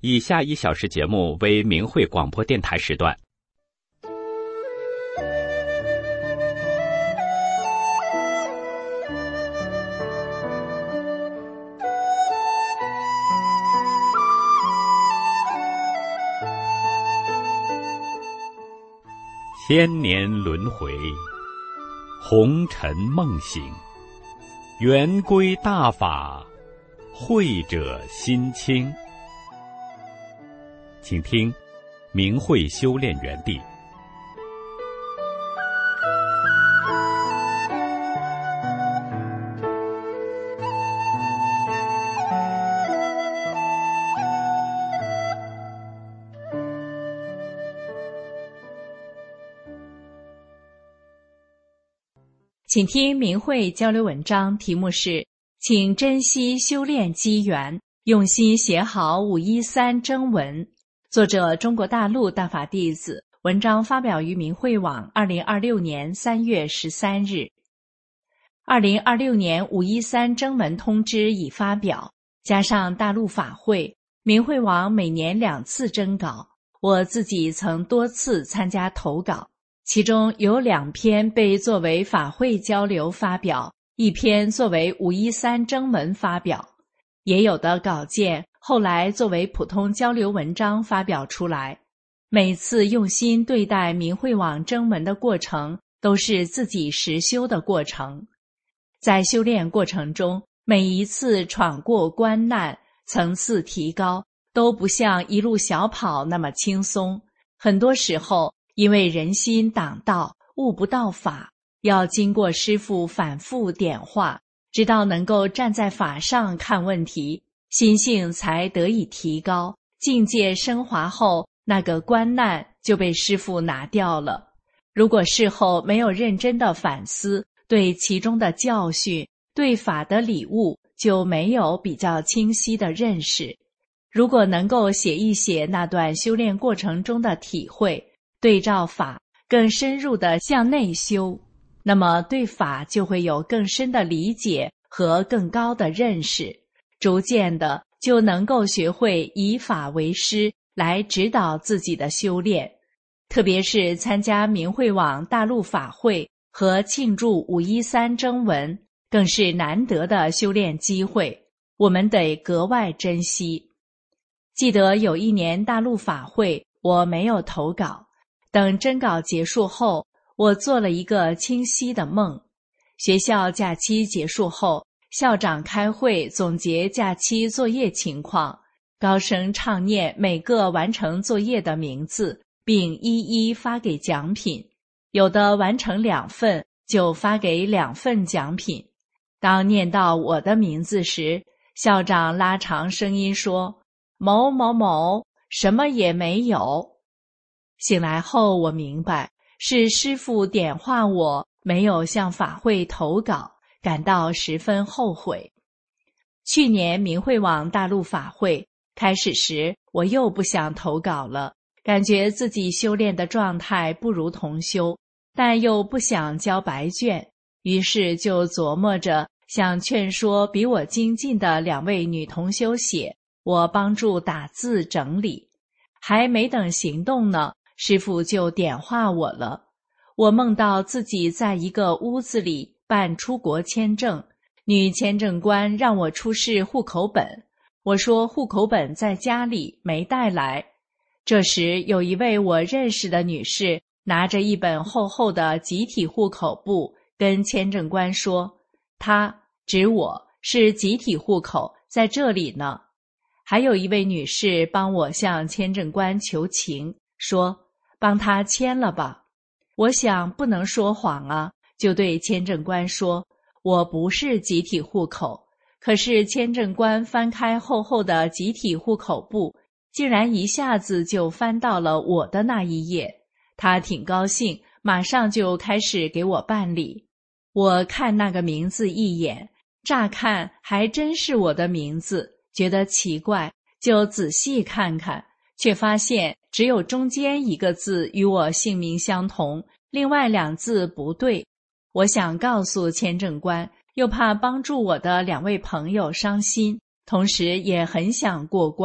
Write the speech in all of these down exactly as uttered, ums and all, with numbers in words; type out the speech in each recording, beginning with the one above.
以下一小时节目为明慧广播电台时段。千年轮回，红尘梦醒，圆规大法，慧者心清。请听明慧修炼园地。 请听明慧交流文章，题目是请珍惜修炼机缘，用心写好五一三征文。作者中国大陆大法弟子，文章发表于明慧网二零二六年三月十三日。二零二六年五一三征文通知已发表，加上大陆法会，明慧网每年两次征稿，我自己曾多次参加投稿。其中有两篇被作为法会交流发表，一篇作为五一三征文发表，也有的稿件后来作为普通交流文章发表出来。每次用心对待明慧网征文的过程，都是自己实修的过程。在修炼过程中，每一次闯过关难，层次提高，都不像一路小跑那么轻松。很多时候因为人心挡道，悟不到法，要经过师父反复点化，直到能够站在法上看问题，心性才得以提高，境界升华后，那个关难就被师父拿掉了。如果事后没有认真的反思，对其中的教训，对法的礼物，就没有比较清晰的认识。如果能够写一写那段修炼过程中的体会，对照法，更深入地向内修，那么对法就会有更深的理解和更高的认识，逐渐的就能够学会以法为师来指导自己的修炼。特别是参加明慧网大陆法会和庆祝五一三征文，更是难得的修炼机会，我们得格外珍惜。记得有一年大陆法会，我没有投稿，等征稿结束后，我做了一个清晰的梦。学校假期结束后，校长开会总结假期作业情况，高声唱念每个完成作业的名字，并一一发给奖品。有的完成两份，就发给两份奖品。当念到我的名字时，校长拉长声音说：“某某某，什么也没有。”醒来后我明白，是师父点化我没有向法会投稿，感到十分后悔。去年明慧网大陆法会开始时，我又不想投稿了，感觉自己修炼的状态不如同修，但又不想交白卷，于是就琢磨着想劝说比我精进的两位女同修写，我帮助打字整理。还没等行动呢，师父就点化我了。我梦到自己在一个屋子里办出国签证，女签证官让我出示户口本，我说户口本在家里没带来。这时有一位我认识的女士拿着一本厚厚的集体户口簿跟签证官说，她指我是集体户口在这里呢。还有一位女士帮我向签证官求情，说帮他签了吧。我想不能说谎啊，就对签证官说我不是集体户口。可是签证官翻开厚厚的集体户口簿，竟然一下子就翻到了我的那一页。他挺高兴，马上就开始给我办理。我看那个名字一眼，乍看还真是我的名字，觉得奇怪，就仔细看看，却发现只有中间一个字与我姓名相同，另外两字不对。我想告诉签证官，又怕帮助我的两位朋友伤心，同时也很想过关，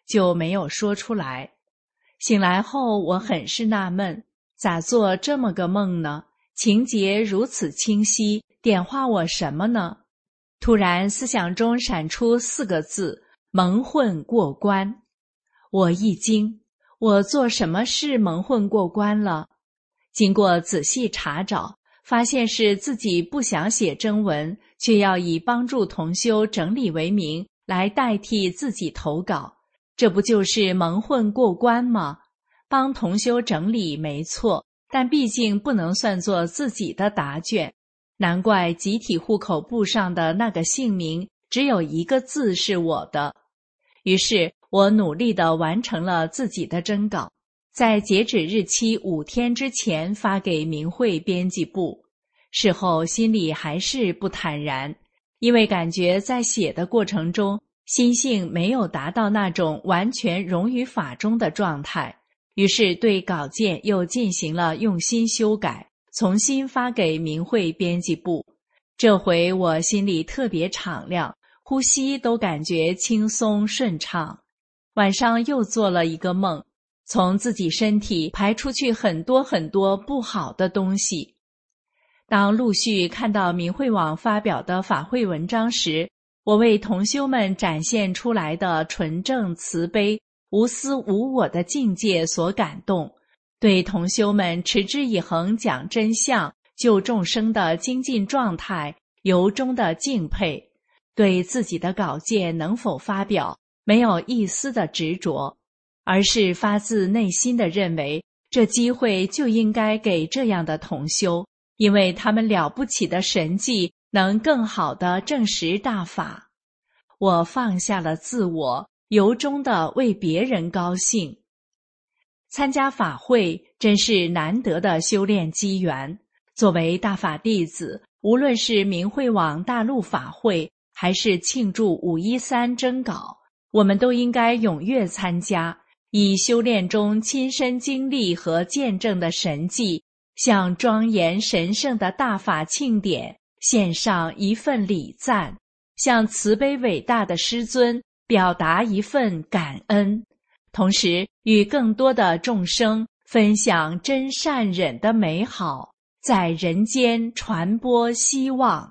就没有说出来。醒来后，我很是纳闷，咋做这么个梦呢？情节如此清晰，点化我什么呢？突然思想中闪出四个字：蒙混过关。我一惊，我做什么事蒙混过关了？经过仔细查找，发现是自己不想写征文，却要以帮助同修整理为名来代替自己投稿，这不就是蒙混过关吗？帮同修整理没错，但毕竟不能算作自己的答卷，难怪集体户口簿上的那个姓名只有一个字是我的。于是我努力地完成了自己的征稿，在截止日期五天之前发给明慧编辑部。事后心里还是不坦然，因为感觉在写的过程中，心性没有达到那种完全融于法中的状态，于是对稿件又进行了用心修改，重新发给明慧编辑部。这回我心里特别敞亮，呼吸都感觉轻松顺畅。晚上又做了一个梦，从自己身体排出去很多很多不好的东西。当陆续看到明慧网发表的法会文章时，我为同修们展现出来的纯正慈悲、无私无我的境界所感动，对同修们持之以恒讲真相、救众生的精进状态由衷的敬佩，对自己的稿件能否发表没有一丝的执着，而是发自内心的认为这机会就应该给这样的同修，因为他们了不起的神迹能更好地证实大法。我放下了自我，由衷地为别人高兴。参加法会真是难得的修炼机缘。作为大法弟子，无论是明慧网大陆法会，还是庆祝五一三征稿，我们都应该踊跃参加，以修炼中亲身经历和见证的神迹，向庄严神圣的大法庆典献上一份礼赞，向慈悲伟大的师尊表达一份感恩，同时与更多的众生分享真善忍的美好，在人间传播希望。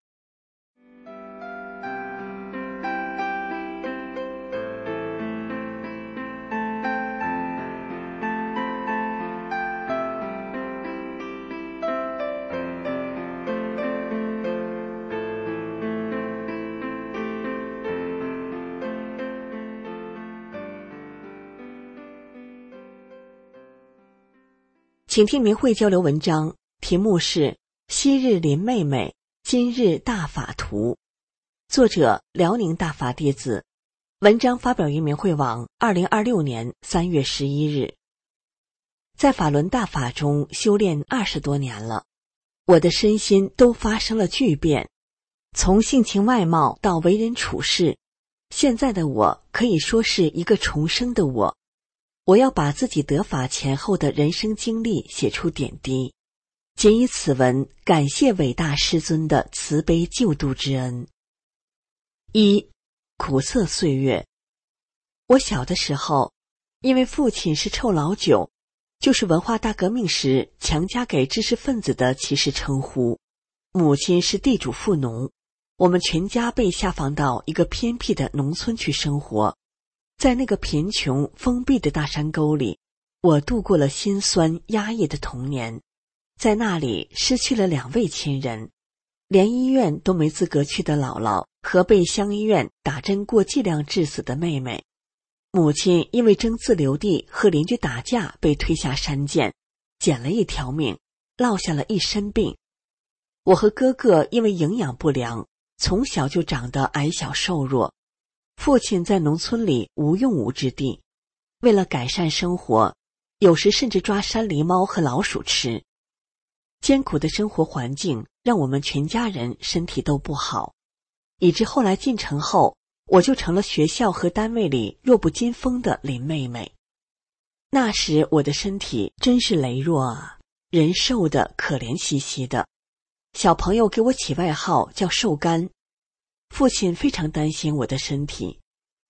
请听明慧交流文章，题目是昔日林妹妹，今日大法图，作者辽宁大法弟子，文章发表于明慧网二零二六年三月十一日。在法轮大法中修炼二十多年了，我的身心都发生了巨变，从性情外貌到为人处事，现在的我可以说是一个重生的我。我要把自己得法前后的人生经历写出点滴，仅以此文感谢伟大师尊的慈悲救度之恩。一、苦涩岁月。我小的时候，因为父亲是臭老九，就是文化大革命时强加给知识分子的歧视称呼，母亲是地主富农，我们全家被下放到一个偏僻的农村去生活。在那个贫穷封闭的大山沟里，我度过了心酸压抑的童年。在那里失去了两位亲人，连医院都没资格去的姥姥和被乡医院打针过剂量致死的妹妹。母亲因为争自留地和邻居打架被推下山涧，捡了一条命，落下了一身病。我和哥哥因为营养不良，从小就长得矮小瘦弱。父亲在农村里无用武之地，为了改善生活，有时甚至抓山狸猫和老鼠吃。艰苦的生活环境让我们全家人身体都不好，以致后来进城后，我就成了学校和单位里弱不禁风的林妹妹。那时我的身体真是羸弱啊，人瘦得可怜兮兮的，小朋友给我起外号叫瘦干。父亲非常担心我的身体，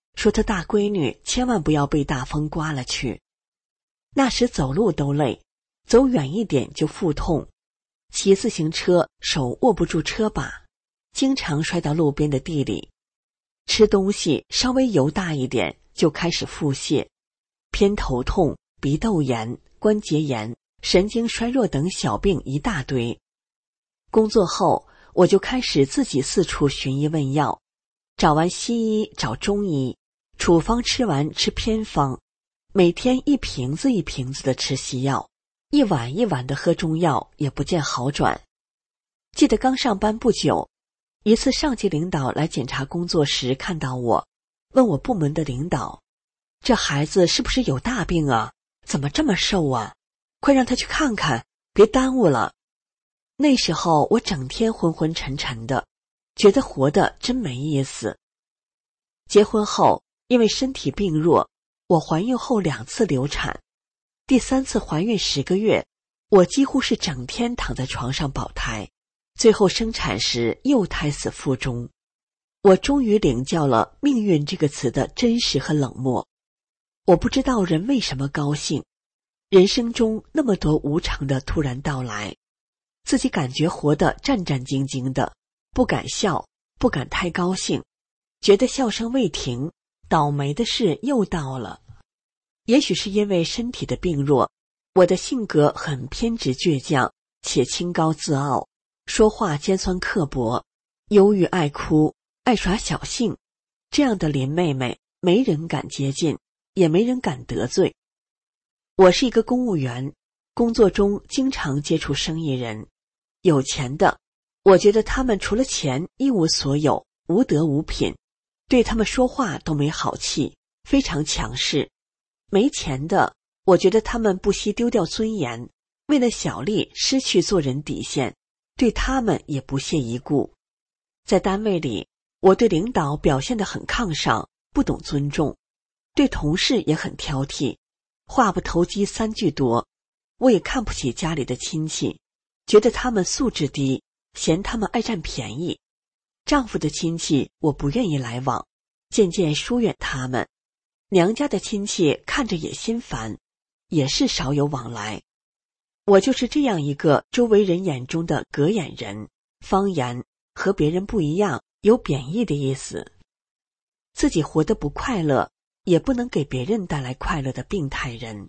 说他大闺女千万不要被大风刮了去。那时走路都累，走远一点就腹痛，骑自行车手握不住车把，经常摔到路边的地里。吃东西稍微油大一点就开始腹泻，偏头痛、鼻窦炎、关节炎、神经衰弱等小病一大堆。工作后我就开始自己四处寻医问药，找完西医找中医，处方吃完吃偏方，每天一瓶子一瓶子的吃西药，一碗一碗的喝中药，也不见好转。记得刚上班不久，一次上级领导来检查工作时看到我，问我部门的领导，这孩子是不是有大病啊？怎么这么瘦啊？快让他去看看，别耽误了。那时候我整天昏昏沉沉的，觉得活得真没意思。结婚后，因为身体病弱，我怀孕后两次流产，第三次怀孕十个月，我几乎是整天躺在床上保胎，最后生产时又胎死腹中。我终于领教了命运这个词的真实和冷漠。我不知道人为什么高兴，人生中那么多无常的突然到来，自己感觉活得战战兢兢的，不敢笑，不敢太高兴，觉得笑声未停，倒霉的事又到了。也许是因为身体的病弱，我的性格很偏执倔强，且清高自傲，说话尖酸刻薄，忧郁爱哭，爱耍小性。这样的林妹妹没人敢接近，也没人敢得罪。我是一个公务员，工作中经常接触生意人，有钱的，我觉得他们除了钱一无所有，无德无品，对他们说话都没好气，非常强势。没钱的，我觉得他们不惜丢掉尊严，为了小利失去做人底线，对他们也不屑一顾。在单位里，我对领导表现得很抗上，不懂尊重，对同事也很挑剔，话不投机三句多。我也看不起家里的亲戚，觉得他们素质低，嫌他们爱占便宜。丈夫的亲戚我不愿意来往，渐渐疏远他们。娘家的亲戚看着也心烦，也是少有往来。我就是这样一个周围人眼中的隔眼人，方言和别人不一样，有贬义的意思。自己活得不快乐，也不能给别人带来快乐的病态人。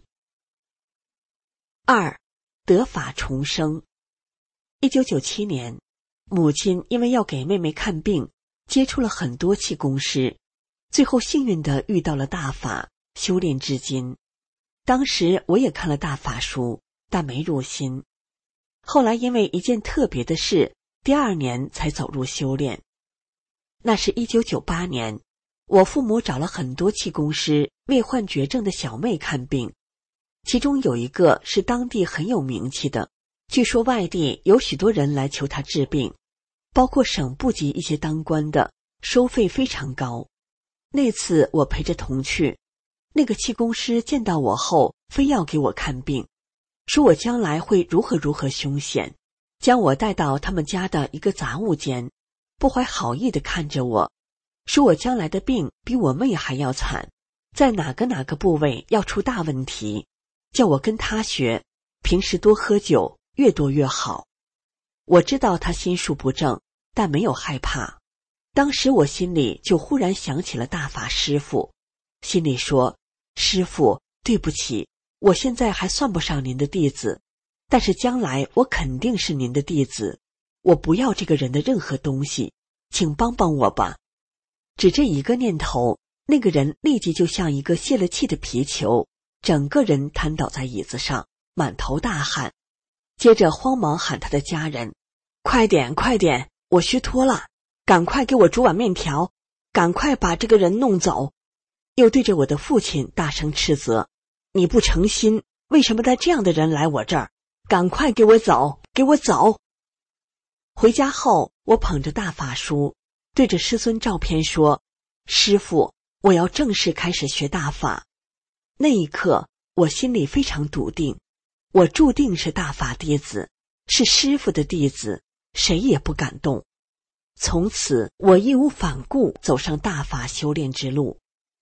二，得法重生。一九九七年，母亲因为要给妹妹看病，接触了很多气功师，最后幸运地遇到了大法，修炼至今。当时我也看了大法书，但没入心。后来因为一件特别的事，第二年才走入修炼。那是一九九八年，我父母找了很多气功师为患绝症的小妹看病，其中有一个是当地很有名气的，据说外地有许多人来求他治病，包括省部级一些当官的，收费非常高。那次我陪着同去，那个气功师见到我后，非要给我看病，说我将来会如何如何凶险，将我带到他们家的一个杂物间，不怀好意地看着我，说我将来的病比我妹还要惨，在哪个哪个部位要出大问题，叫我跟他学，平时多喝酒，越多越好。我知道他心术不正，但没有害怕。当时我心里就忽然想起了大法师父，心里说，师父，对不起，我现在还算不上您的弟子，但是将来我肯定是您的弟子，我不要这个人的任何东西，请帮帮我吧。只这一个念头，那个人立即就像一个泄了气的皮球，整个人瘫倒在椅子上，满头大汗。接着慌忙喊他的家人，快点快点，我虚脱了，赶快给我煮碗面条，赶快把这个人弄走。又对着我的父亲大声斥责，你不诚心，为什么带这样的人来我这儿？赶快给我走，给我走。回家后，我捧着大法书，对着师尊照片说，师父，我要正式开始学大法。那一刻，我心里非常笃定，我注定是大法弟子，是师父的弟子，谁也不敢动。从此，我义无反顾走上大法修炼之路，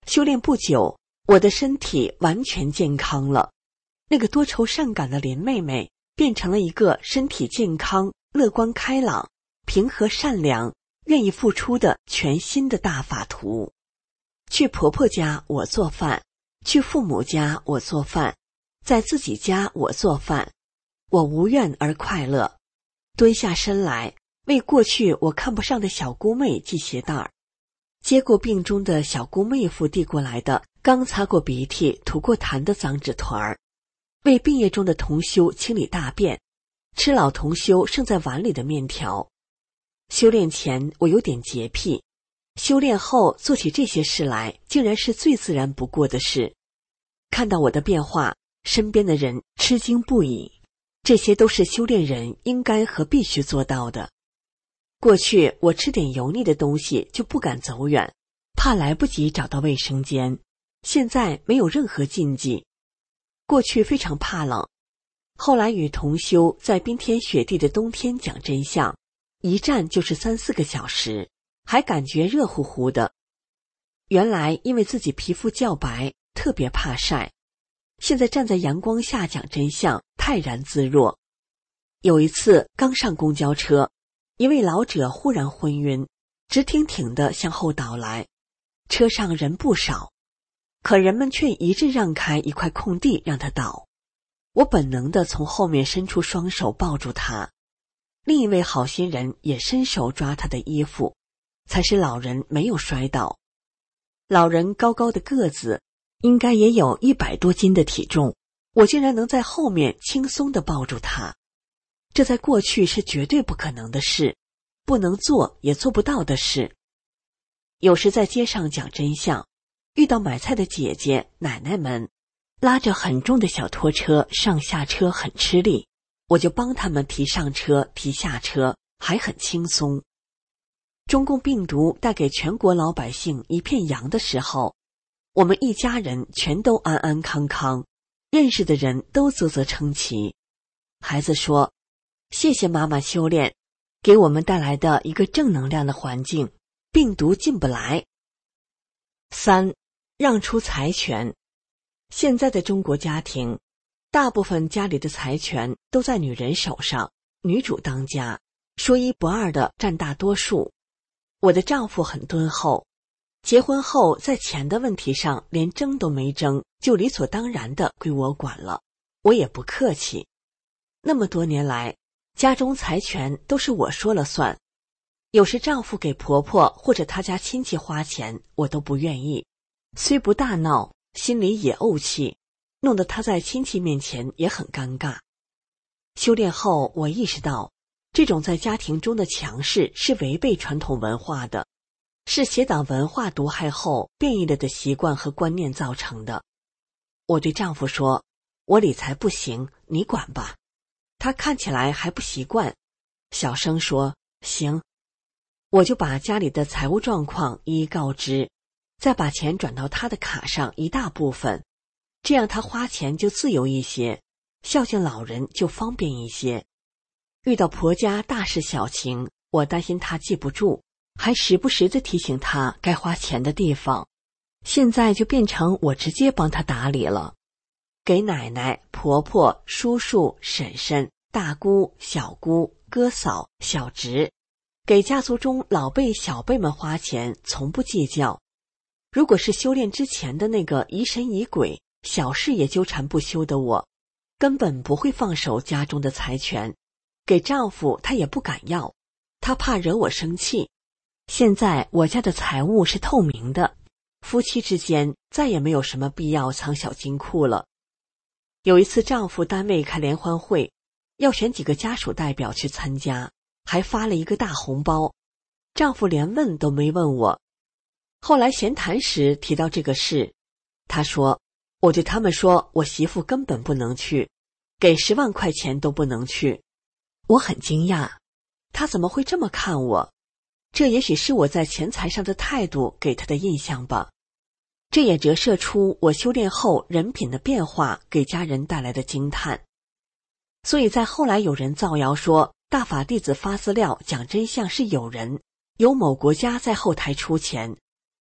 修炼不久，我的身体完全健康了。那个多愁善感的林妹妹变成了一个身体健康、乐观开朗、平和善良、愿意付出的全新的大法徒。去婆婆家我做饭，去父母家我做饭，在自己家我做饭，我无怨而快乐。蹲下身来，为过去我看不上的小姑妹系鞋带儿，接过病中的小姑妹夫递过来的刚擦过鼻涕、涂过痰的脏纸团儿，为病液中的同修清理大便，吃老同修剩在碗里的面条。修炼前我有点洁癖，修炼后做起这些事来竟然是最自然不过的事。看到我的变化，身边的人吃惊不已，这些都是修炼人应该和必须做到的。过去我吃点油腻的东西就不敢走远，怕来不及找到卫生间，现在没有任何禁忌。过去非常怕冷，后来与同修在冰天雪地的冬天讲真相，一站就是三四个小时，还感觉热乎乎的。原来因为自己皮肤较白，特别怕晒，现在站在阳光下讲真相，泰然自若。有一次刚上公交车，一位老者忽然昏晕，直挺挺地向后倒来，车上人不少，可人们却一致让开一块空地让他倒。我本能地从后面伸出双手抱住他，另一位好心人也伸手抓他的衣服，才使老人没有摔倒。老人高高的个子，应该也有一百多斤的体重，我竟然能在后面轻松地抱住他，这在过去是绝对不可能的事，不能做也做不到的事。有时在街上讲真相，遇到买菜的姐姐奶奶们拉着很重的小拖车上下车很吃力，我就帮他们提上车提下车，还很轻松。中共病毒带给全国老百姓一片阳的时候，我们一家人全都安安康康，认识的人都啧啧称奇。孩子说，谢谢妈妈修炼给我们带来的一个正能量的环境，病毒进不来。三，让出财权。现在的中国家庭，大部分家里的财权都在女人手上，女主当家，说一不二的占大多数。我的丈夫很敦厚，结婚后在钱的问题上连争都没争，就理所当然的归我管了，我也不客气。那么多年来，家中财权都是我说了算，有时丈夫给婆婆或者他家亲戚花钱，我都不愿意，虽不大闹，心里也怄气，弄得他在亲戚面前也很尴尬。修炼后，我意识到这种在家庭中的强势是违背传统文化的，是邪党文化毒害后变异了的习惯和观念造成的。我对丈夫说，我理财不行，你管吧。他看起来还不习惯，小声说，行。我就把家里的财务状况一一告知，再把钱转到他的卡上一大部分，这样他花钱就自由一些，孝敬老人就方便一些。遇到婆家大事小情，我担心他记不住，还时不时地提醒他该花钱的地方。现在就变成我直接帮他打理了，给奶奶、婆婆、叔叔、婶婶、大姑、小姑、哥嫂、小侄，给家族中老辈小辈们花钱从不计较。如果是修炼之前的那个疑神疑鬼、小事也纠缠不休的我，根本不会放手家中的财权，给丈夫他也不敢要，他怕惹我生气。现在我家的财务是透明的，夫妻之间再也没有什么必要藏小金库了。有一次丈夫单位开联欢会，要选几个家属代表去参加，还发了一个大红包，丈夫连问都没问我。后来闲谈时提到这个事，他说，我对他们说我媳妇根本不能去，给十万块钱都不能去。我很惊讶，他怎么会这么看我？这也许是我在钱财上的态度给他的印象吧。这也折射出我修炼后人品的变化给家人带来的惊叹。所以在后来有人造谣说大法弟子发资料讲真相是有人，有某国家在后台出钱，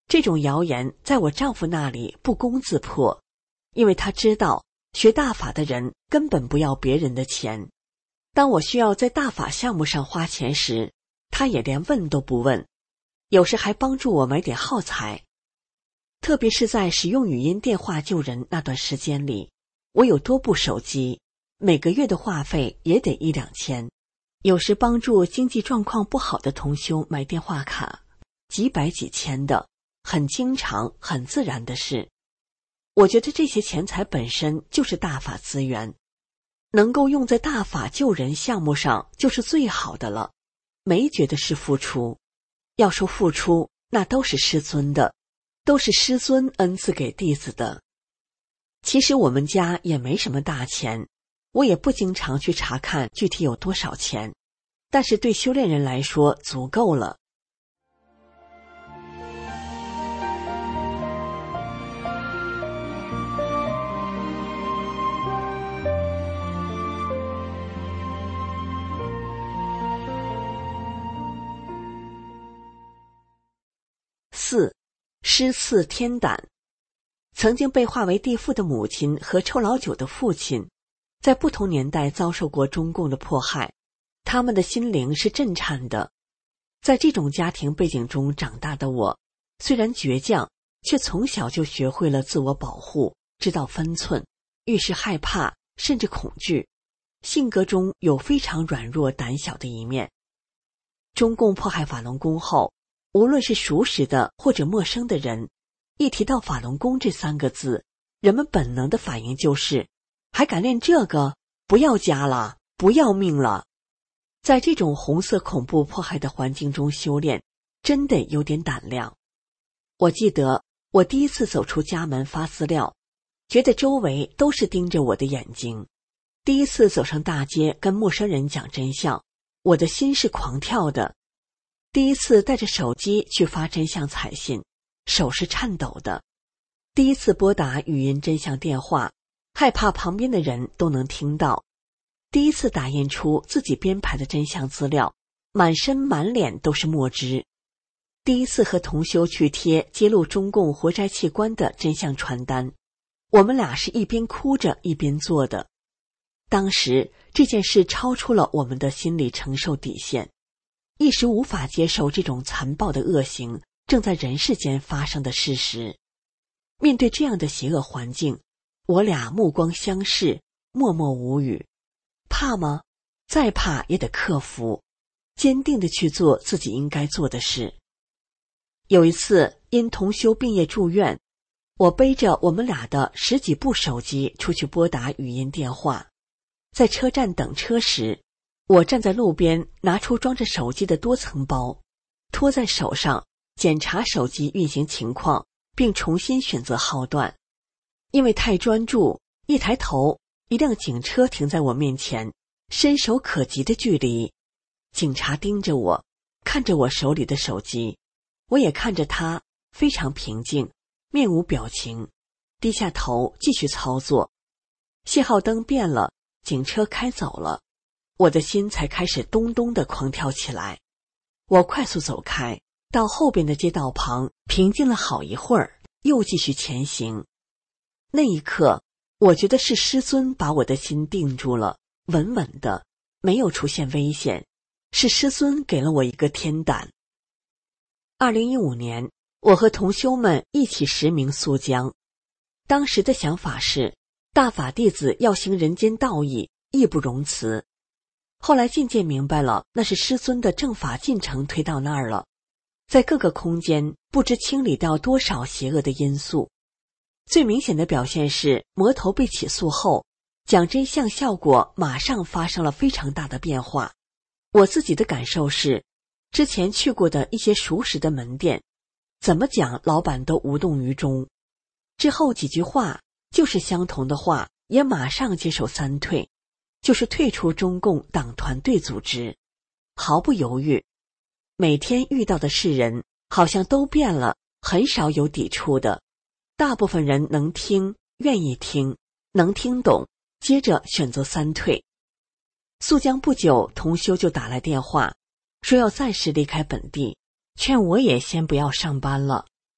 这种谣言在我丈夫那里不攻自破，因为他知道学大法的人根本不要别人的钱。当我需要在大法项目上花钱时，他也连问都不问，有时还帮助我买点耗材。特别是在使用语音电话救人那段时间里，我有多部手机，每个月的话费也得一两千，有时帮助经济状况不好的同修买电话卡，几百几千的，很经常很自然的事。我觉得这些钱财本身就是大法资源，能够用在大法救人项目上就是最好的了，没觉得是付出。要说付出，那都是师尊的，都是师尊恩赐给弟子的。其实我们家也没什么大钱，我也不经常去查看具体有多少钱，但是对修炼人来说足够了。四，师赐天胆。曾经被化为地缚的母亲和臭老九的父亲，在不同年代遭受过中共的迫害，他们的心灵是震颤的。在这种家庭背景中长大的我，虽然倔强，却从小就学会了自我保护，知道分寸，遇事害怕，甚至恐惧，性格中有非常软弱胆小的一面。中共迫害法轮功后，无论是熟识的或者陌生的人，一提到法轮功这三个字，人们本能的反应就是还敢练这个，不要家了，不要命了。在这种红色恐怖迫害的环境中修炼，真得有点胆量。我记得我第一次走出家门发资料，觉得周围都是盯着我的眼睛。第一次走上大街跟陌生人讲真相，我的心是狂跳的。第一次带着手机去发真相彩信，手是颤抖的。第一次拨打语音真相电话，害怕旁边的人都能听到。第一次打印出自己编排的真相资料，满身满脸都是墨汁。第一次和同修去贴揭露中共活摘器官的真相传单，我们俩是一边哭着一边做的。当时这件事超出了我们的心理承受底线，一时无法接受这种残暴的恶行正在人世间发生的事实。面对这样的邪恶环境，我俩目光相视，默默无语。怕吗？再怕也得克服，坚定地去做自己应该做的事。有一次因同修病夜住院，我背着我们俩的十几部手机出去拨打语音电话。在车站等车时，我站在路边，拿出装着手机的多层包，托在手上，检查手机运行情况，并重新选择号段。因为太专注，一抬头，一辆警车停在我面前，伸手可及的距离。警察盯着我，看着我手里的手机，我也看着他，非常平静，面无表情，低下头继续操作。信号灯变了，警车开走了，我的心才开始咚咚地狂跳起来。我快速走开，到后边的街道旁，平静了好一会儿，又继续前行。那一刻，我觉得是师尊把我的心定住了，稳稳的，没有出现危险，是师尊给了我一个天胆。二零一五年，我和同修们一起实名苏江。当时的想法是，大法弟子要行人间道义，义不容辞。后来渐渐明白了，那是师尊的正法进程推到那儿了，在各个空间不知清理掉多少邪恶的因素。最明显的表现是，魔头被起诉后，讲真相效果马上发生了非常大的变化。我自己的感受是，之前去过的一些熟识的门店，怎么讲老板都无动于衷，之后几句话就是相同的话，也马上接受三退，就是退出中共党团队组织，毫不犹豫。每天遇到的世人好像都变了，很少有抵触的，大部分人能听，愿意听，能听懂，接着选择三退。苏江不久，同修就打来电话，说要暂时离开本地，劝我也先不要上班了，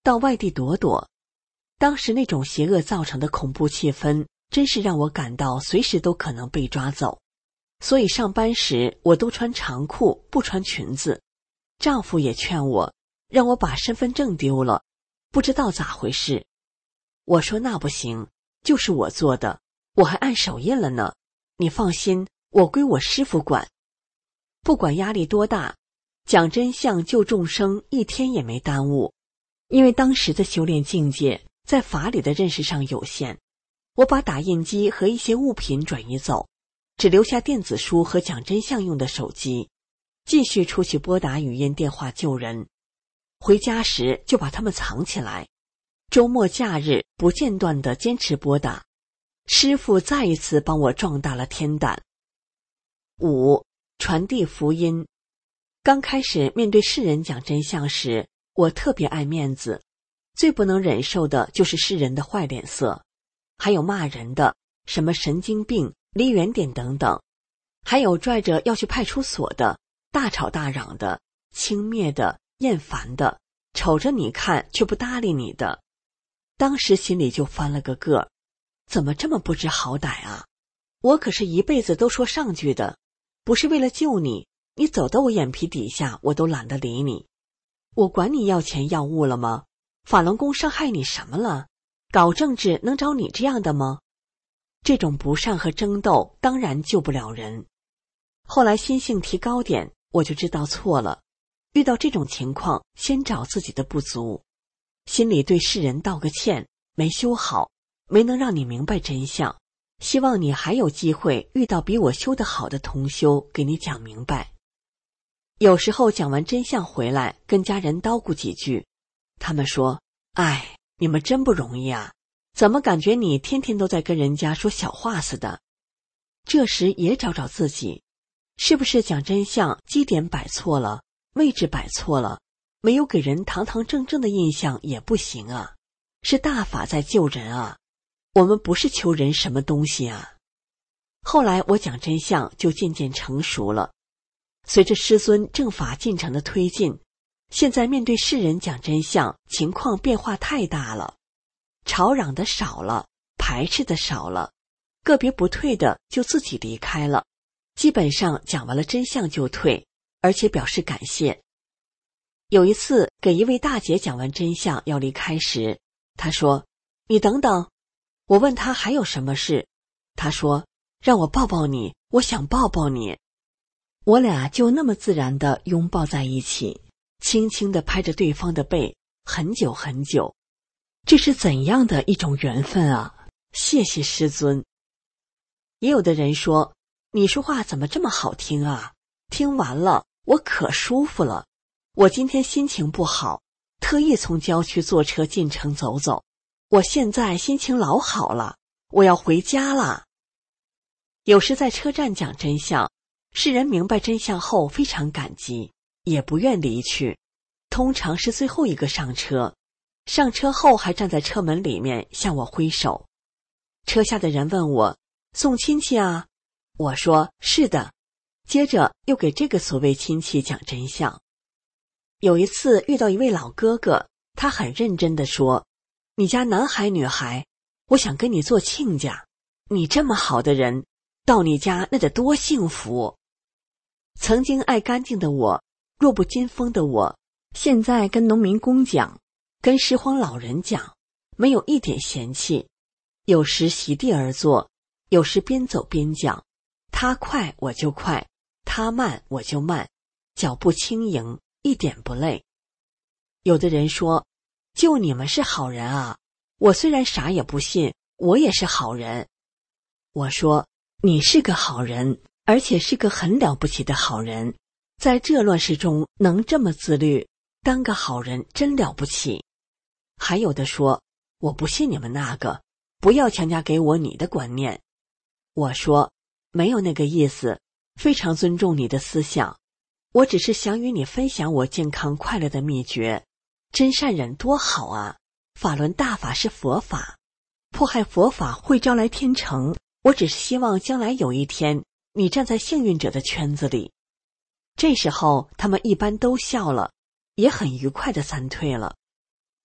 到外地躲躲。当时那种邪恶造成的恐怖气氛，真是让我感到随时都可能被抓走。所以上班时我都穿长裤，不穿裙子。丈夫也劝我，让我把身份证丢了，不知道咋回事。我说那不行，就是我做的，我还按手印了呢。你放心，我归我师父管。不管压力多大，讲真相救众生一天也没耽误。因为当时的修炼境界在法理的认识上有限，我把打印机和一些物品转移走，只留下电子书和讲真相用的手机，继续出去拨打语音电话救人。回家时就把它们藏起来，周末假日不间断地坚持拨打。师父再一次帮我壮大了天胆。五、传递福音。刚开始面对世人讲真相时，我特别爱面子，最不能忍受的就是世人的坏脸色，还有骂人的，什么神经病、离远点等等，还有拽着要去派出所的，大吵大嚷的，轻蔑的，厌烦的，瞅着你看却不搭理你的。当时心里就翻了个个，怎么这么不知好歹啊？我可是一辈子都说上句的，不是为了救你，你走到我眼皮底下我都懒得理你。我管你要钱要物了吗？法轮功伤害你什么了？搞政治能找你这样的吗？这种不善和争斗当然救不了人。后来心性提高点，我就知道错了。遇到这种情况，先找自己的不足，心里对世人道个歉，没修好，没能让你明白真相，希望你还有机会遇到比我修得好的同修，给你讲明白。有时候讲完真相回来，跟家人叨咕几句，他们说，哎，你们真不容易啊，怎么感觉你天天都在跟人家说小话似的？这时也找找自己，是不是讲真相基点摆错了，位置摆错了，没有给人堂堂正正的印象也不行啊，是大法在救人啊，我们不是求人什么东西啊。后来我讲真相就渐渐成熟了，随着师尊正法进程的推进，现在面对世人讲真相，情况变化太大了，吵嚷的少了，排斥的少了，个别不退的就自己离开了，基本上讲完了真相就退，而且表示感谢。有一次给一位大姐讲完真相要离开时，她说，你等等。我问她还有什么事，她说，让我抱抱你，我想抱抱你。我俩就那么自然地拥抱在一起，轻轻地拍着对方的背，很久很久。这是怎样的一种缘分啊！谢谢师尊。也有的人说，你说话怎么这么好听啊？听完了，我可舒服了。我今天心情不好，特意从郊区坐车进城走走。我现在心情老好了，我要回家了。有时在车站讲真相，世人明白真相后非常感激，也不愿离去，通常是最后一个上车，上车后还站在车门里面向我挥手。车下的人问我，送亲戚啊？我说是的，接着又给这个所谓亲戚讲真相。有一次遇到一位老哥哥，他很认真地说，你家男孩女孩，我想跟你做亲家，你这么好的人，到你家那得多幸福。曾经爱干净的我，弱不禁风的我，现在跟农民工讲，跟拾荒老人讲，没有一点嫌弃，有时席地而坐，有时边走边讲，他快我就快，他慢我就慢，脚步轻盈，一点不累。有的人说，就你们是好人啊，我虽然啥也不信，我也是好人。我说，你是个好人，而且是个很了不起的好人，在这乱世中能这么自律，当个好人真了不起。还有的说，我不信你们那个，不要强加给我你的观念。我说，没有那个意思，非常尊重你的思想，我只是想与你分享我健康快乐的秘诀。真善忍多好啊，法轮大法是佛法，迫害佛法会招来天惩，我只是希望将来有一天你站在幸运者的圈子里。这时候他们一般都笑了，也很愉快地散退了。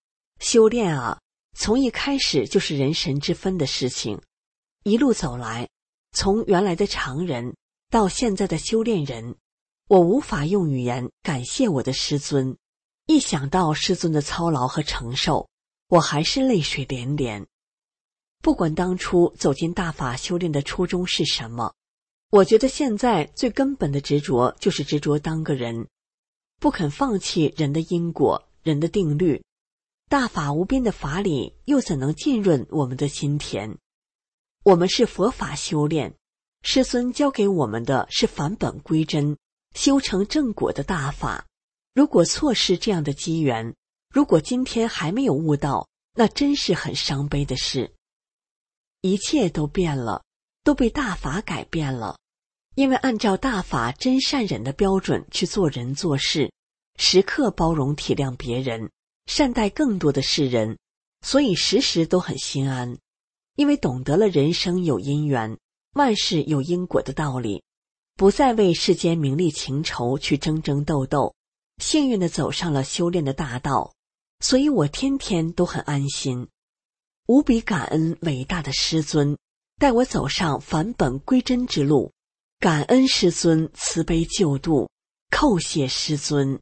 修炼啊，从一开始就是人神之分的事情，一路走来，从原来的常人到现在的修炼人，我无法用语言感谢我的师尊。一想到师尊的操劳和承受，我还是泪水连连。不管当初走进大法修炼的初衷是什么，我觉得现在最根本的执着就是执着当个人，不肯放弃人的因果、人的定律。大法无边的法理又怎能浸润我们的心田？我们是佛法修炼，师尊教给我们的是返本归真、修成正果的大法。如果错失这样的机缘，如果今天还没有悟到，那真是很伤悲的事。一切都变了，都被大法改变了。因为按照大法真善忍的标准去做人做事，时刻包容体谅别人，善待更多的世人，所以时时都很心安。因为懂得了人生有因缘，万事有因果的道理，不再为世间名利情仇去争争斗斗，幸运地走上了修炼的大道，所以我天天都很安心，无比感恩伟大的师尊带我走上返本归真之路，感恩师尊慈悲救度，叩谢师尊。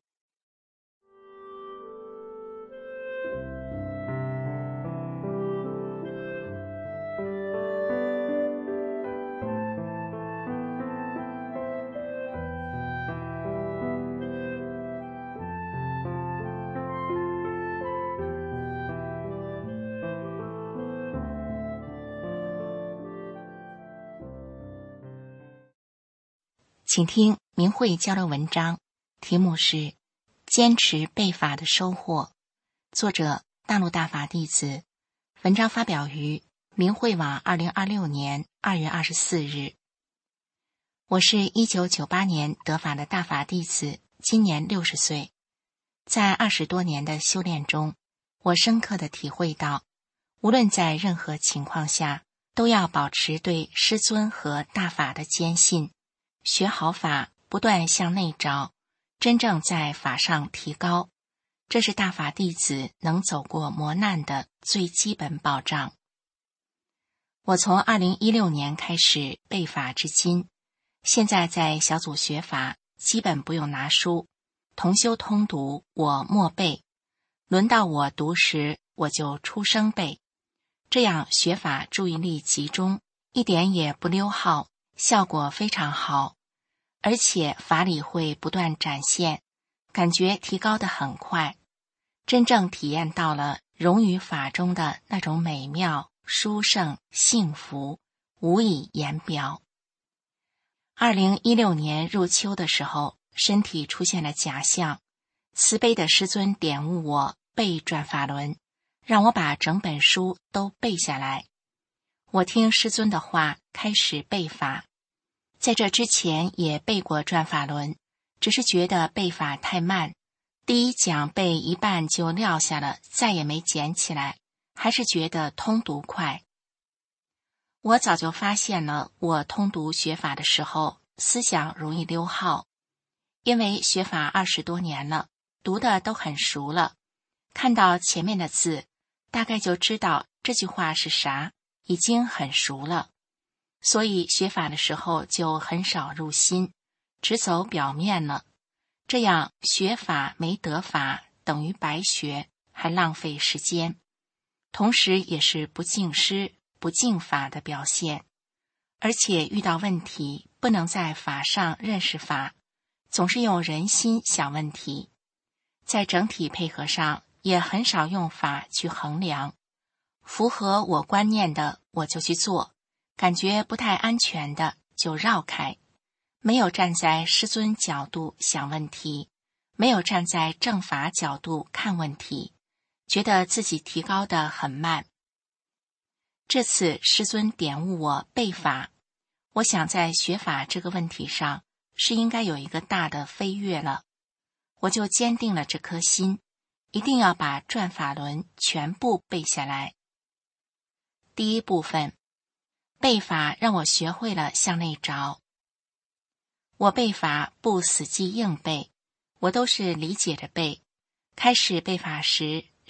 请听明慧交流文章，题目是坚持背法的收获，作者大陆大法弟子，文章发表于明慧网二零二六年二月二十四日。我是一九九八年得法的大法弟子，今年六十岁。在二十多年的修炼中，我深刻地体会到，无论在任何情况下，都要保持对师尊和大法的坚信，学好法，不断向内找，真正在法上提高，这是大法弟子能走过磨难的最基本保障。我从二零一六年开始背法至今，现在在小组学法，基本不用拿书，同修通读我默背，轮到我读时我就出声背，这样学法注意力集中，一点也不溜号，效果非常好，而且法理会不断展现，感觉提高得很快，真正体验到了融于法中的那种美妙、殊胜、幸福，无以言表。二零一六年入秋的时候，身体出现了假象，慈悲的师尊点悟我背转法轮，让我把整本书都背下来。我听师尊的话，开始背法。在这之前也背过转法轮，只是觉得背法太慢，第一讲背一半就撂下了，再也没捡起来，还是觉得通读快。我早就发现了，我通读学法的时候，思想容易溜号，因为学法二十多年了，读的都很熟了，看到前面的字，大概就知道这句话是啥，已经很熟了。所以学法的时候就很少入心，只走表面了。这样学法没得法，等于白学，还浪费时间，同时也是不敬师、不敬法的表现。而且遇到问题，不能在法上认识法，总是用人心想问题。在整体配合上，也很少用法去衡量，符合我观念的我就去做，感觉不太安全的就绕开，没有站在师尊角度想问题，没有站在正法角度看问题，觉得自己提高得很慢。这次师尊点悟我背法，我想在学法这个问题上是应该有一个大的飞跃了，我就坚定了这颗心，一定要把转法轮全部背下来。第一部分，背法让我学会了向内找。我背法不死记硬背，我都是理解着背。开始背法时，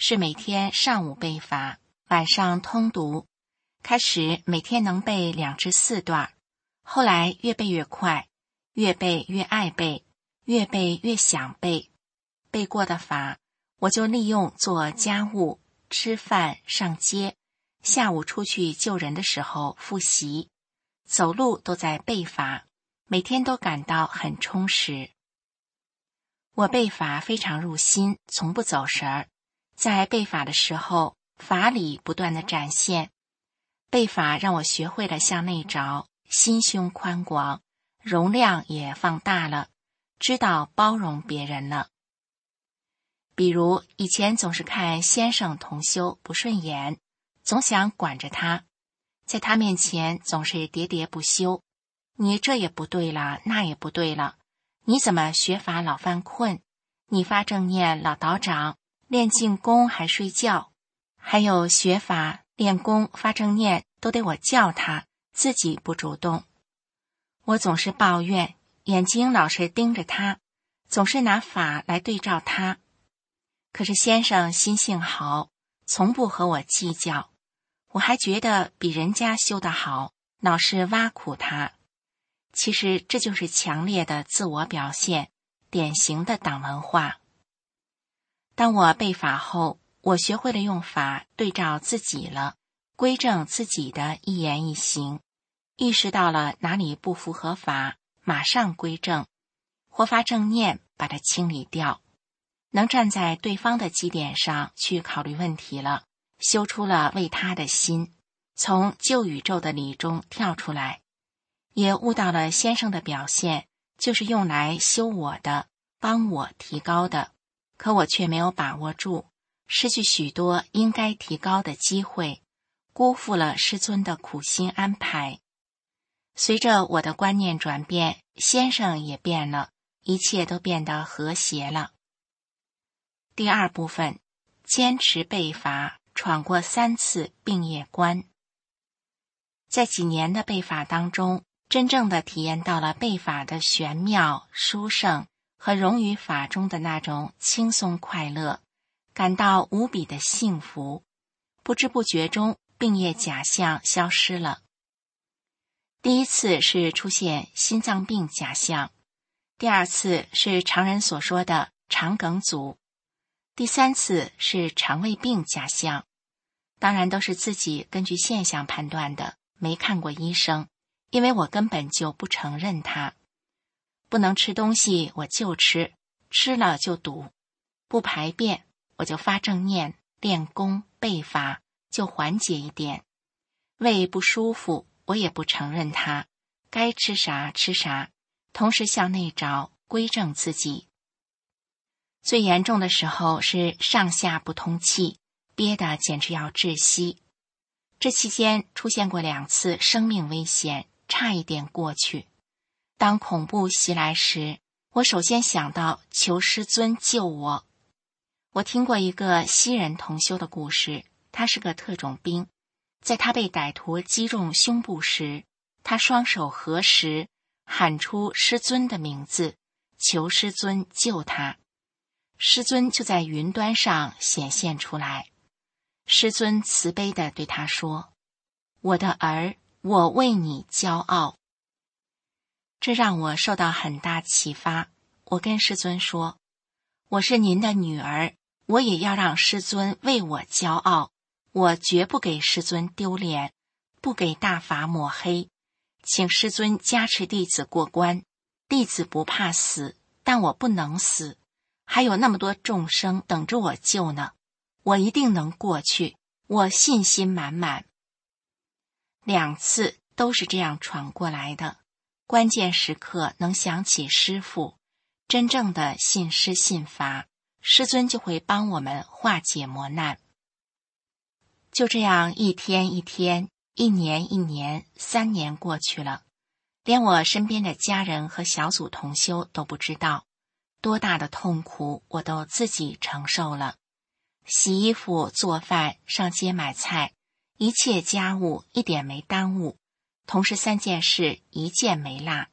是每天上午背法，晚上通读。开始每天能背两至四段，后来越背越快，越背越爱背，越背越想背。背过的法，我就利用做家务、吃饭、上街，下午出去救人的时候复习，走路都在背法，每天都感到很充实。我背法非常入心，从不走神儿。在背法的时候，法理不断地展现。背法让我学会了向内找，心胸宽广，容量也放大了，知道包容别人了。比如以前总是看先生同修不顺眼，总想管着他，在他面前总是喋喋不休，你这也不对了，那也不对了，你怎么学法老犯困，你发正念老倒长，练静功还睡觉，还有学法练功发正念都得我叫他，自己不主动。我总是抱怨，眼睛老是盯着他，总是拿法来对照他。可是先生心性好，从不和我计较，我还觉得比人家修得好，老是挖苦他。其实这就是强烈的自我表现，典型的党文化。当我背法后，我学会了用法对照自己了，规正自己的一言一行，意识到了哪里不符合法，马上归正，或发正念把它清理掉，能站在对方的基点上去考虑问题了，修出了为他的心，从旧宇宙的理中跳出来，也悟到了先生的表现就是用来修我的，帮我提高的，可我却没有把握住，失去许多应该提高的机会，辜负了师尊的苦心安排。随着我的观念转变，先生也变了，一切都变得和谐了。第二部分，坚持背法，闯过三次病业关。在几年的背法当中，真正的体验到了背法的玄妙、殊胜和融于法中的那种轻松快乐，感到无比的幸福。不知不觉中，病业假象消失了。第一次是出现心脏病假象，第二次是常人所说的肠梗阻，第三次是肠胃病假象。当然都是自己根据现象判断的，没看过医生，因为我根本就不承认它。不能吃东西我就吃，吃了就堵；不排便我就发正念，练功背法就缓解一点。胃不舒服我也不承认它，该吃啥吃啥，同时向内找，归正自己。最严重的时候是上下不通气，憋得简直要窒息。这期间出现过两次生命危险，差一点过去。当恐怖袭来时，我首先想到求师尊救我。我听过一个西人同修的故事，他是个特种兵，在他被歹徒击中胸部时，他双手合十，喊出师尊的名字，求师尊救他。师尊就在云端上显现出来。师尊慈悲地对他说：我的儿，我为你骄傲。这让我受到很大启发。我跟师尊说，我是您的女儿，我也要让师尊为我骄傲，我绝不给师尊丢脸，不给大法抹黑，请师尊加持弟子过关。弟子不怕死，但我不能死，还有那么多众生等着我救呢，我一定能过去，我信心满满。两次都是这样闯过来的，关键时刻能想起师父，真正的信师信法，师尊就会帮我们化解磨难。就这样一天一天，一年一年，三年过去了，连我身边的家人和小组同修都不知道，多大的痛苦我都自己承受了。洗衣服、做饭、上街买菜，一切家务一点没耽误，同时三件事一件没落。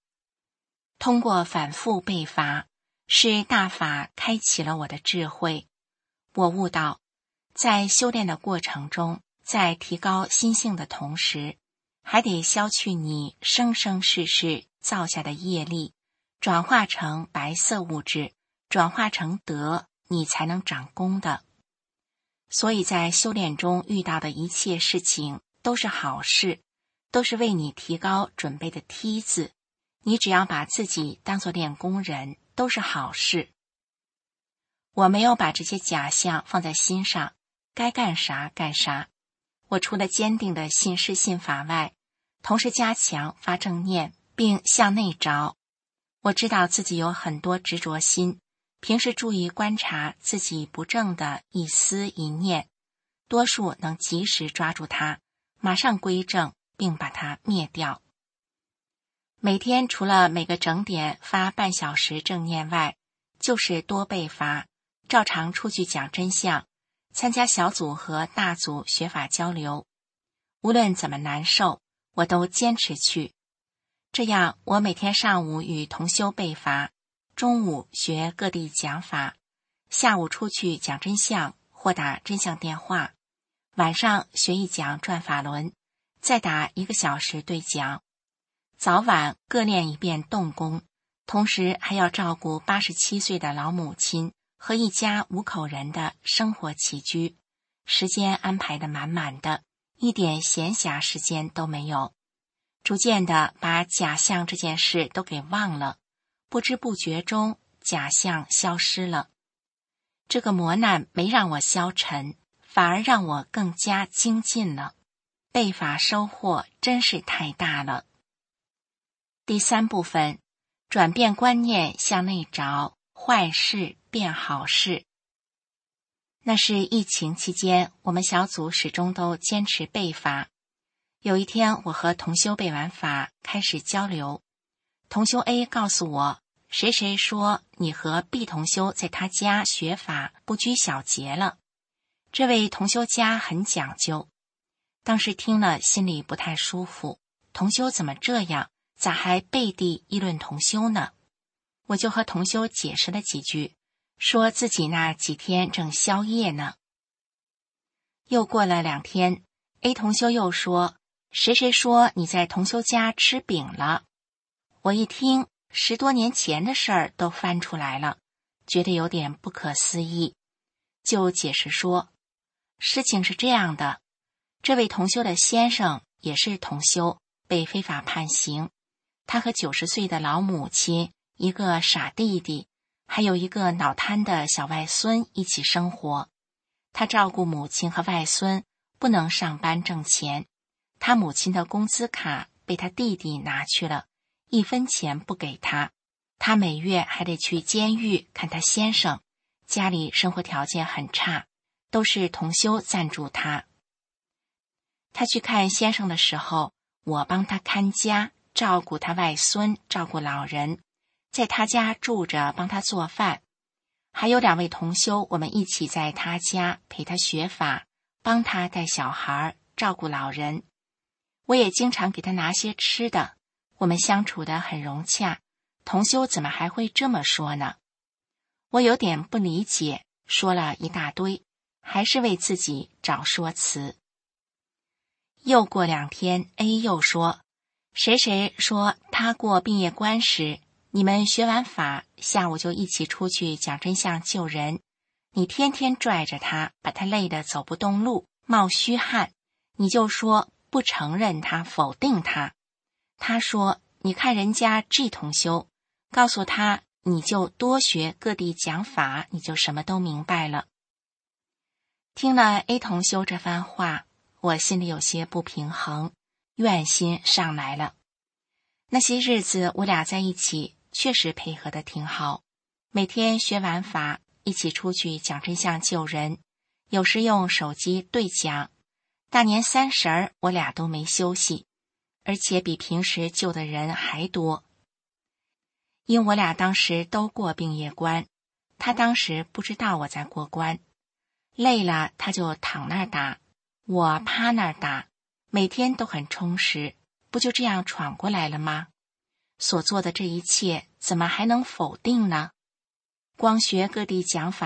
通过反复背法，是大法开启了我的智慧。 我悟到，在修炼的过程中，在提高心性的同时，还得消去你生生世世造下的业力，转化成白色物质，转化成德，你才能长功的。所以在修炼中遇到的一切事情都是好事，都是为你提高准备的梯子，你只要把自己当作练功人，都是好事。我没有把这些假象放在心上，该干啥干啥。我除了坚定的信师信法外，同时加强发正念，并向内着。我知道自己有很多执着心，平时注意观察自己不正的一思一念，多数能及时抓住它，马上归正，并把它灭掉。每天除了每个整点发半小时正念外，就是多背法，照常出去讲真相，参加小组和大组学法交流。无论怎么难受，我都坚持去。这样，我每天上午与同修背法，中午学各地讲法，下午出去讲真相或打真相电话，晚上学一讲转法轮，再打一个小时对讲，早晚各练一遍动功，同时还要照顾八十七岁的老母亲和一家五口人的生活起居，时间安排得满满的，一点闲暇时间都没有。逐渐的把假象这件事都给忘了，不知不觉中假象消失了。这个磨难没让我消沉，反而让我更加精进了。背法收获真是太大了。第三部分，转变观念向内着，坏事变好事。那是疫情期间，我们小组始终都坚持背法。有一天，我和同修背完法，开始交流。同修 A 告诉我，谁谁说你和 B 同修在他家学法不拘小节了。这位同修家很讲究，当时听了心里不太舒服，同修怎么这样，咋还背地议论同修呢？我就和同修解释了几句，说自己那几天正宵夜呢。又过了两天， A 同修又说，谁谁说你在同修家吃饼了。我一听，十多年前的事儿都翻出来了，觉得有点不可思议，就解释说，事情是这样的，这位同修的先生也是同修，被非法判刑，他和九十岁的老母亲，一个傻弟弟，还有一个脑瘫的小外孙一起生活。他照顾母亲和外孙，不能上班挣钱，他母亲的工资卡被他弟弟拿去了，一分钱不给他。他每月还得去监狱看他先生，家里生活条件很差，都是同修赞助他。他去看先生的时候，我帮他看家，照顾他外孙，照顾老人，在他家住着，帮他做饭。还有两位同修，我们一起在他家陪他学法，帮他带小孩，照顾老人。我也经常给他拿些吃的，我们相处得很融洽。同修怎么还会这么说呢？我有点不理解，说了一大堆，还是为自己找说辞。又过两天 A 又说，谁谁说他过毕业关时，你们学完法，下午就一起出去讲真相救人，你天天拽着他，把他累得走不动路，冒虚汗，你就说不承认他，否定他。他说，你看人家 G 同修，告诉他你就多学各地讲法，你就什么都明白了。听了 A 同修这番话，我心里有些不平衡，怨心上来了。那些日子我俩在一起确实配合得挺好，每天学完法一起出去讲真相救人，有时用手机对讲。大年三十儿我俩都没休息，而且比平时救的人还多。因我俩当时都过病业关，他当时不知道我在过关，累了他就躺那儿打，我趴那儿打，每天都很充实，不就这样闯过来了吗？所做的这一切怎么还能否定呢？光学各地讲法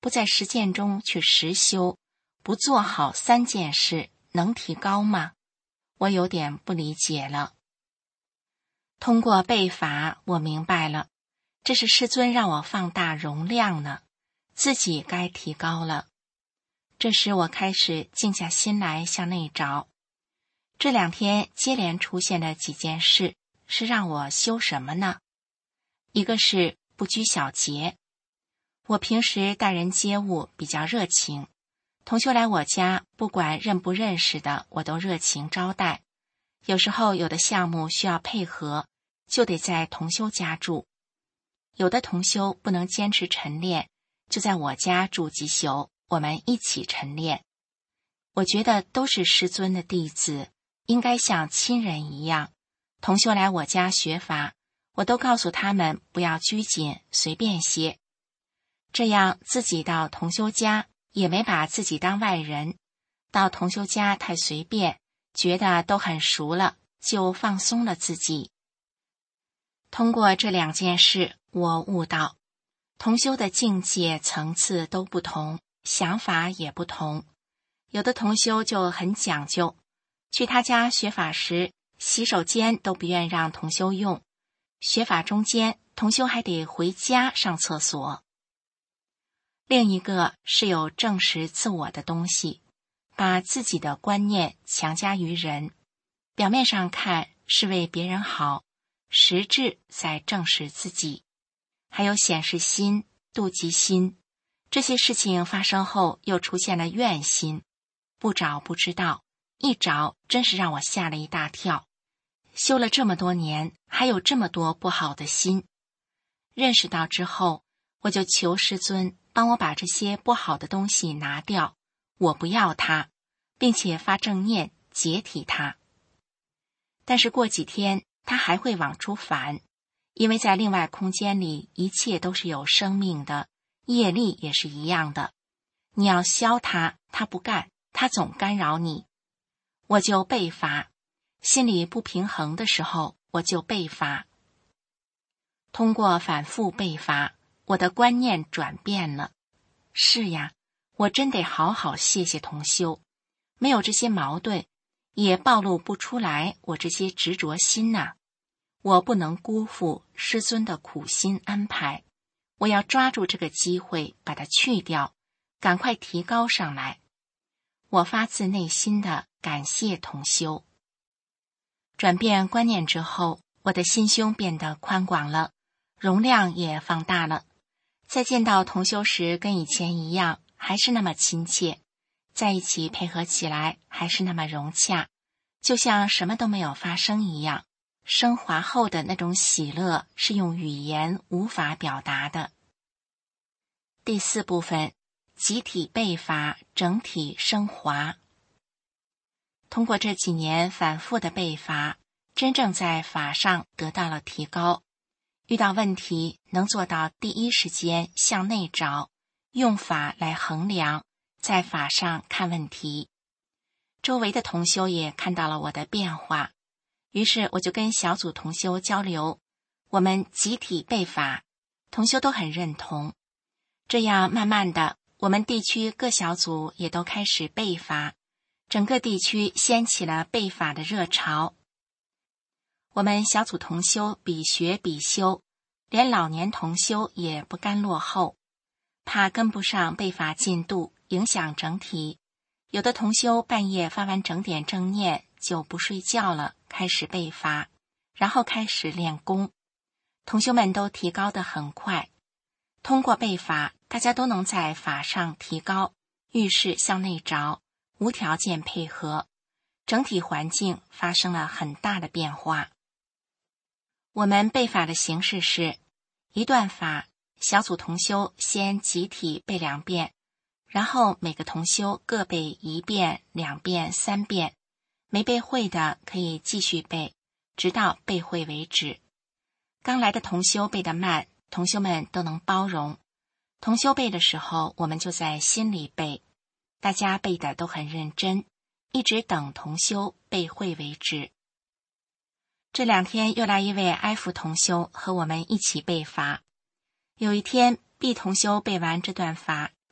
不在实践中去实修，不做好三件事，能提高吗？我有点不理解了。通过背法，我明白了，这是师尊让我放大容量呢，自己该提高了。这时我开始静下心来向内找。这两天接连出现的几件事是让我修什么呢？一个是不拘小节。我平时待人接物比较热情，同修来我家，不管认不认识的，我都热情招待。有时候有的项目需要配合，就得在同修家住。有的同修不能坚持晨练，就在我家住几宿，我们一起晨练。我觉得都是师尊的弟子，应该像亲人一样。同修来我家学法，我都告诉他们不要拘谨，随便些。这样自己到同修家也没把自己当外人，到同修家太随便，觉得都很熟了，就放松了自己。通过这两件事，我悟到同修的境界层次都不同，想法也不同。有的同修就很讲究，去他家学法时，洗手间都不愿让同修用，学法中间同修还得回家上厕所。另一个是有证实自我的东西，把自己的观念强加于人，表面上看是为别人好，实质在证实自己。还有显示心、妒忌心，这些事情发生后又出现了怨心，不找不知道，一找真是让我吓了一大跳。修了这么多年，还有这么多不好的心。认识到之后，我就求师尊帮我把这些不好的东西拿掉，我不要它，并且发正念解体它。但是过几天它还会往出反，因为在另外空间里一切都是有生命的，业力也是一样的。你要消它，它不干，它总干扰你。我就背法，心里不平衡的时候，我就背法。通过反复背法，我的观念转变了。是呀，我真得好好谢谢同修，没有这些矛盾，也暴露不出来我这些执着心呐、啊。我不能辜负师尊的苦心安排，我要抓住这个机会把它去掉，赶快提高上来。我发自内心的感谢同修。转变观念之后，我的心胸变得宽广了，容量也放大了。在见到同修时跟以前一样，还是那么亲切，在一起配合起来还是那么融洽，就像什么都没有发生一样。升华后的那种喜乐是用语言无法表达的。第四部分，集体背法，整体升华。通过这几年反复的背法，真正在法上得到了提高。遇到问题能做到第一时间向内找，用法来衡量，在法上看问题。周围的同修也看到了我的变化，于是我就跟小组同修交流，我们集体背法，同修都很认同。这样慢慢的，我们地区各小组也都开始背法，整个地区掀起了背法的热潮。我们小组同修比学比修，连老年同修也不甘落后，怕跟不上背法进度，影响整体。有的同修半夜发完整点正念就不睡觉了，开始背法，然后开始练功。同修们都提高得很快。通过背法，大家都能在法上提高，遇事向内找，无条件配合，整体环境发生了很大的变化。我们背法的形式是，一段法，小组同修先集体背两遍，然后每个同修各背一遍、两遍、三遍，没背会的可以继续背，直到背会为止。刚来的同修背得慢，同修们都能包容。同修背的时候，我们就在心里背，大家背的都很认真，一直等同修背会为止。这两天又来一位 F 同修和我们一起背法。有一天 B 同修背完这段法，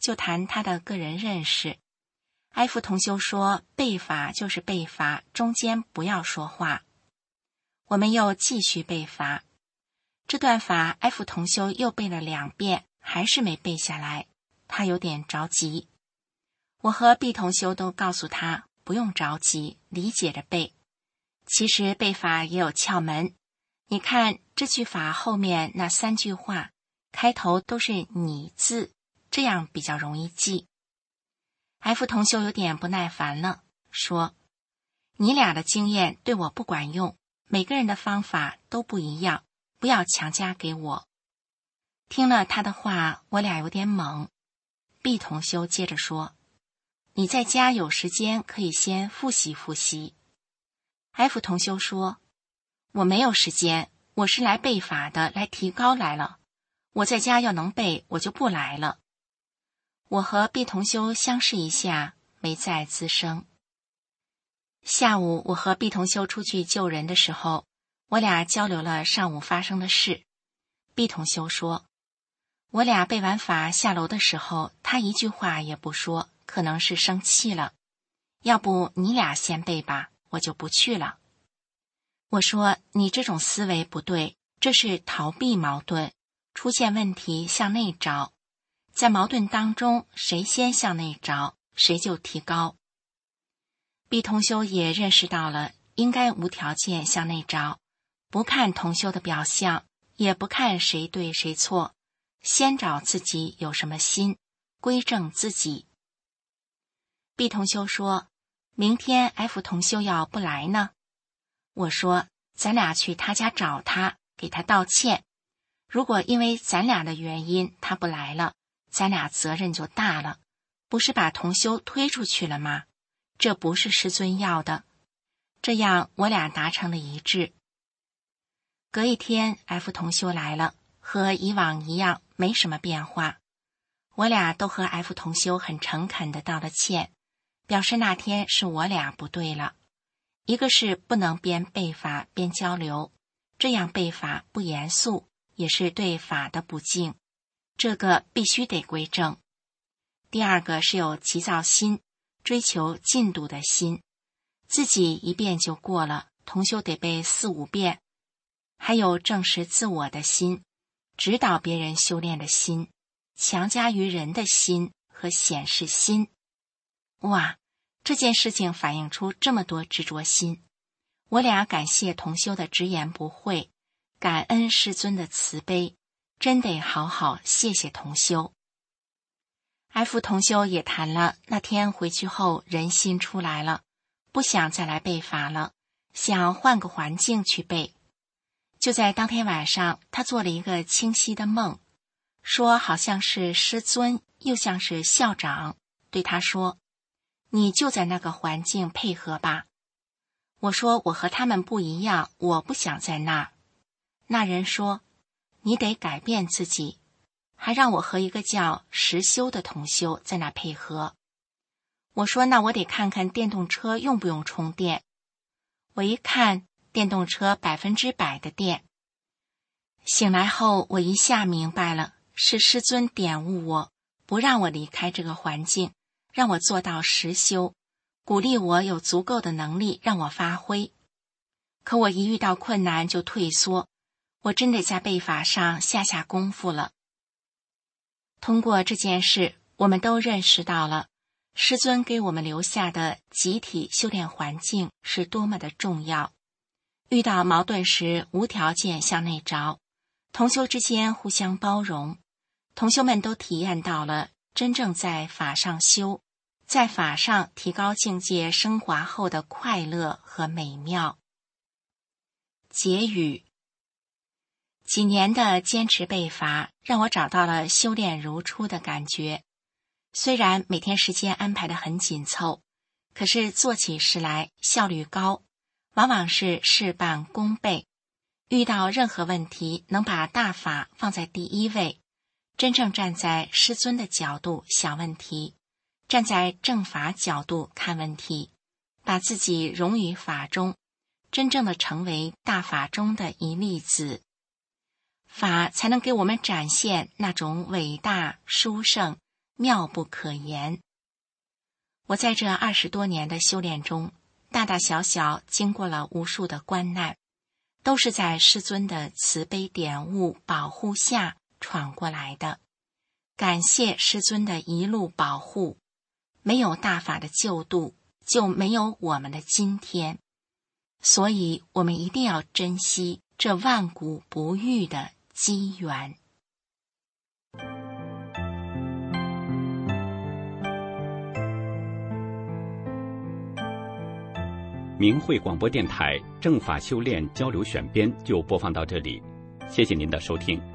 就谈他的个人认识。埃弗同修说，背法就是背法，中间不要说话。我们又继续背法，这段法埃弗同修又背了两遍，还是没背下来，他有点着急。我和毕同修都告诉他不用着急，理解着背。其实背法也有窍门，你看这句法后面那三句话开头都是你字，这样比较容易记。埃弗同修有点不耐烦了，说，你俩的经验对我不管用，每个人的方法都不一样，不要强加给我。听了他的话，我俩有点懵。毕同修接着说，你在家有时间可以先复习复习。埃弗同修说，我没有时间，我是来背法的，来提高来了。我在家要能背，我就不来了。我和毕同修相视一下，没再吱声。下午我和毕同修出去救人的时候，我俩交流了上午发生的事。毕同修说，我俩背完法下楼的时候，他一句话也不说，可能是生气了。要不你俩先背吧，我就不去了。我说，你这种思维不对，这是逃避矛盾，出现问题向内找，在矛盾当中，谁先向内找，谁就提高。毕同修也认识到了，应该无条件向内找，不看同修的表象，也不看谁对谁错，先找自己有什么心，归正自己。毕同修说，明天 F 同修要不来呢？我说，咱俩去他家找他，给他道歉。如果因为咱俩的原因他不来了，咱俩责任就大了，不是把同修推出去了吗？这不是师尊要的。这样我俩达成了一致。隔一天 F 同修来了，和以往一样，没什么变化。我俩都和 F 同修很诚恳地道了歉，表示那天是我俩不对了。一个是不能边背法边交流，这样背法不严肃，也是对法的不敬，这个必须得归正。第二个是有急躁心，追求进度的心，自己一遍就过了，同修得背四五遍。还有证实自我的心，指导别人修炼的心，强加于人的心和显示心。哇，这件事情反映出这么多执着心。我俩感谢同修的直言不讳，感恩师尊的慈悲，真得好好谢谢同修。F 同修也谈了，那天回去后人心出来了，不想再来背法了，想换个环境去背。就在当天晚上，他做了一个清晰的梦，说好像是师尊，又像是校长，对他说，你就在那个环境配合吧。我说，我和他们不一样，我不想在那。那人说，你得改变自己，还让我和一个叫实修的同修在那配合。我说，那我得看看电动车用不用充电。我一看，电动车百分之百的电。醒来后，我一下明白了，是师尊点悟我，不让我离开这个环境，让我做到实修，鼓励我有足够的能力让我发挥。可我一遇到困难就退缩，我真得在背法上下下功夫了。通过这件事，我们都认识到了师尊给我们留下的集体修炼环境是多么的重要。遇到矛盾时，无条件向内找，同修之间互相包容，同修们都体验到了真正在法上修，在法上提高境界升华后的快乐和美妙。结语：几年的坚持背法，让我找到了修炼如初的感觉。虽然每天时间安排得很紧凑，可是做起事来效率高，往往是事半功倍。遇到任何问题，能把大法放在第一位，真正站在师尊的角度想问题，站在正法角度看问题，把自己融于法中，真正的成为大法中的一粒子。法才能给我们展现那种伟大、殊胜、 妙不可言。我在这二十多年的修炼中，大大小小经过了无数的关难，都是在师尊的慈悲点悟保护下闯过来的。感谢师尊的一路保护，没有大法的救度，就没有我们的今天。所以我们一定要珍惜这万古不遇的机缘。 明慧广播电台正法修炼交流选编就播放到这里，谢谢您的收听。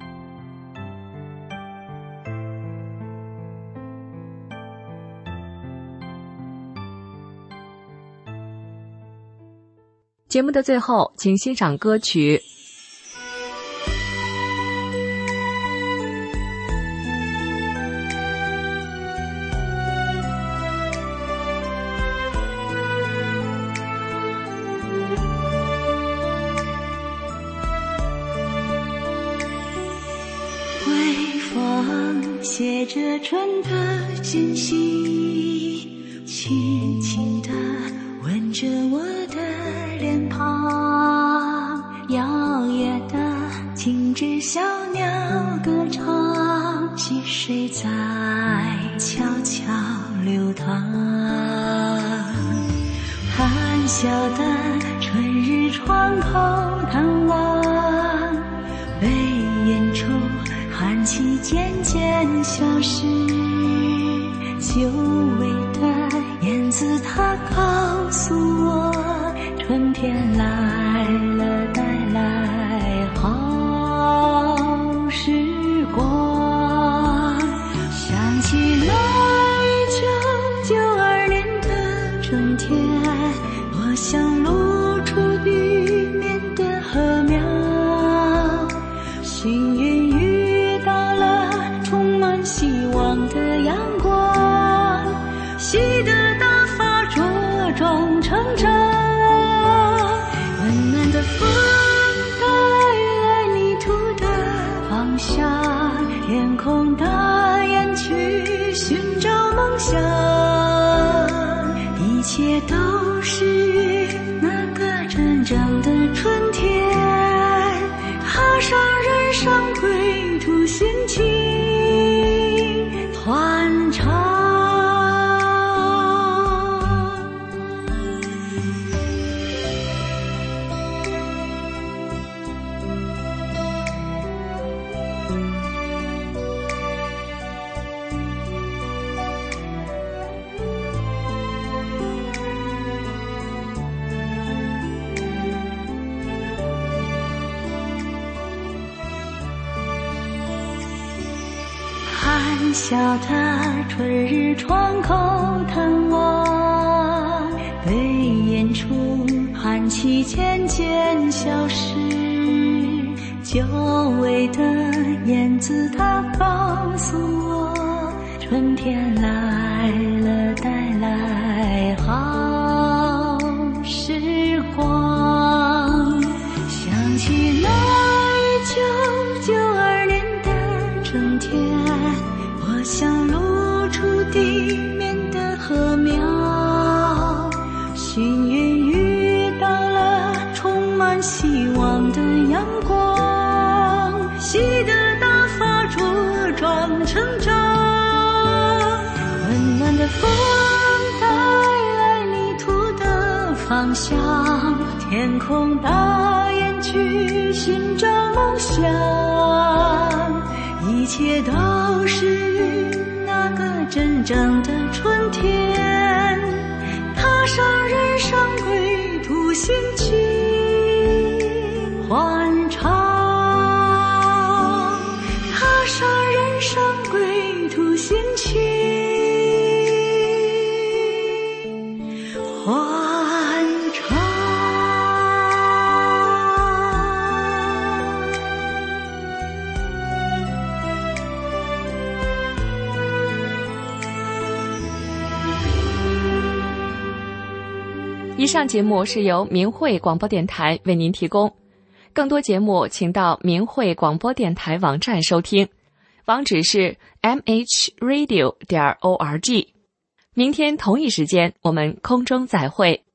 节目的最后，请欣赏歌曲微风携着春的气息，轻轻地吻着我的脸庞，摇曳的停止小鸟歌唱，溪水在悄悄流淌，含笑的春日窗口探望，被烟抽寒气渐渐消失，久违的燕子它告诉我，春天来了，带来好时光。想起那一九九二年的春天，我想露出地面的禾苗，幸运遇到了充满希望的阳光，喜得大发茁壮成长。温暖的风带来泥土的芳香，天空大雁去寻找梦想，一切都是那个真正的春天，踏上人生归途，心情欢畅。含笑的春日窗口探望，被烟出寒气渐渐消失，久违的燕子它告诉我，春天来了，带来好时光。想起那一九九二年的春天，我想露出地面的禾苗，幸运遇到了充满希望的阳光，喜得大发茁壮成长。温暖的风带来泥土的芳香，天空大雁去寻找梦想，一切都是那个真正的春天，踏上人生归途，心情欢畅，踏上人生归途，心情欢畅。 以上节目是由明慧广播电台为您提供，更多节目请到明慧广播电台网站收听。 网址是 m h radio 点 org。明天同一时间我们空中再会。